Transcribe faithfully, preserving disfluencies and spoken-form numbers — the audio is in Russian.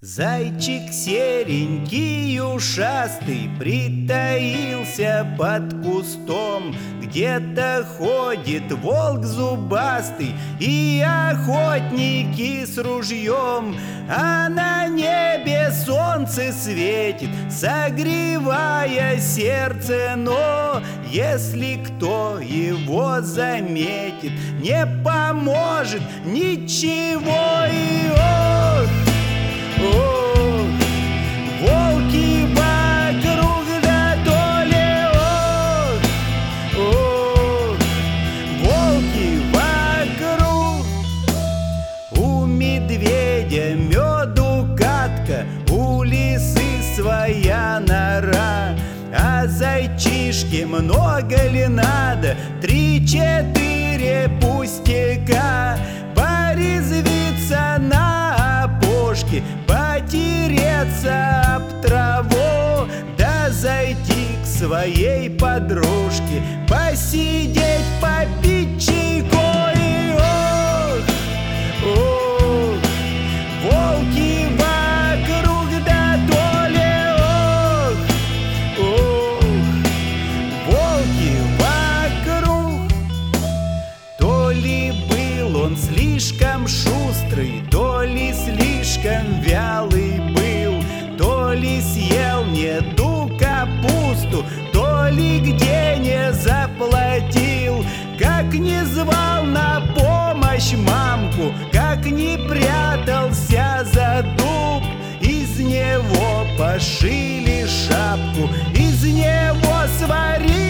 Зайчик серенький ушастый притаился под кустом. Где-то ходит волк зубастый и охотники с ружьем. А на небе солнце светит, согревая сердце. Но если кто его заметит, не поможет ничего. И ох, ох, волки вокруг, да то ли ох, ох, волки вокруг. У медведя меду катка, у лисы своя нора. А зайчишке много ли надо? Три-четыре пустяка. Порезвиться на опушке, потереться об траву, да зайти к своей подружке, посидеть, попить чайку. И ох, ох, волки вокруг, да то ли ох, ох, волки вокруг. То ли был он слишком шустрый, то ли слишком вялый был, то ли съел не ту капусту, то ли где не заплатил. Как не звал на помощь мамку, как не прятался за дуб, из него пошили шапку, из него сварили